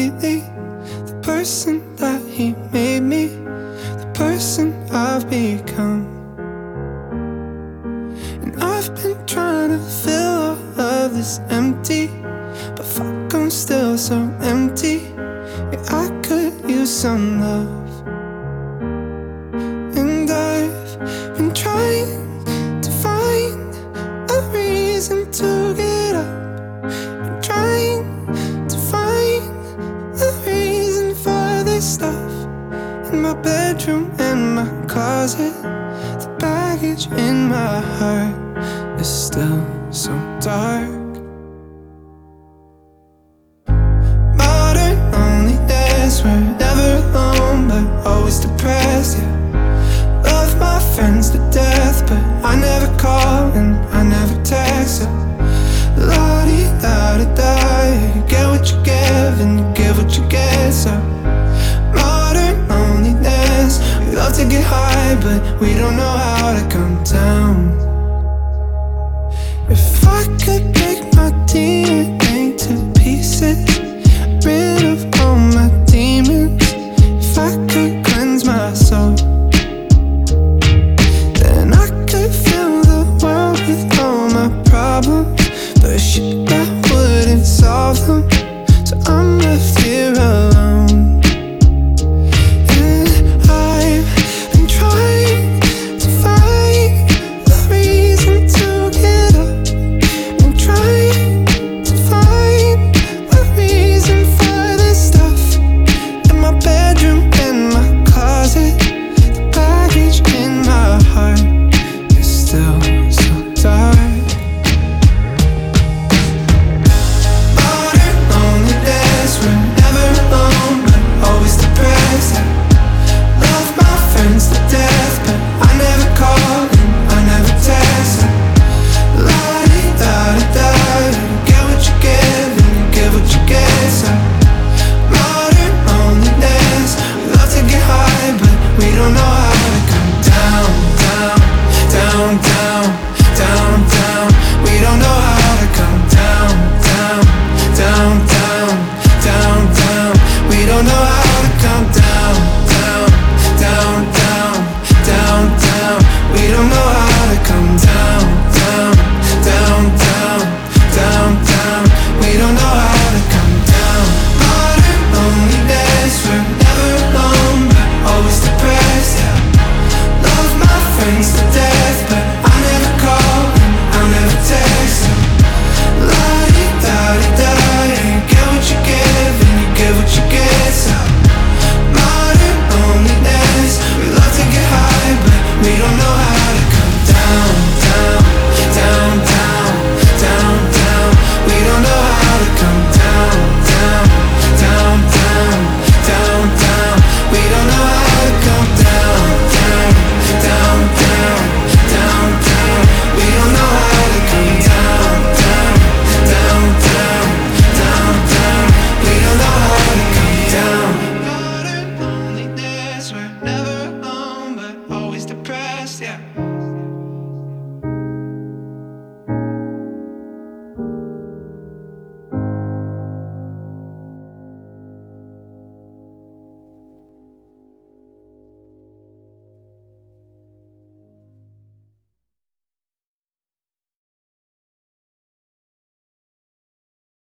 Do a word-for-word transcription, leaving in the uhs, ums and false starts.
lately, the person that he made me, the person I've become. And I've been trying to fill all of this empty, but fuck, I'm still so empty. Yeah, I could use some love. And I've been trying to find a reason to get up, been trying to find a reason for this stuff. In my bedroom and my closet, the baggage in my heart is still so dark. Modern loneliness, we're never alone but always depressed, yeah. Love my friends to death, but I never call and I never text, yeah. La-di-da-da-da, yeah. You get what you give and you give what you get, so modern loneliness, we love to get high but we don't know how.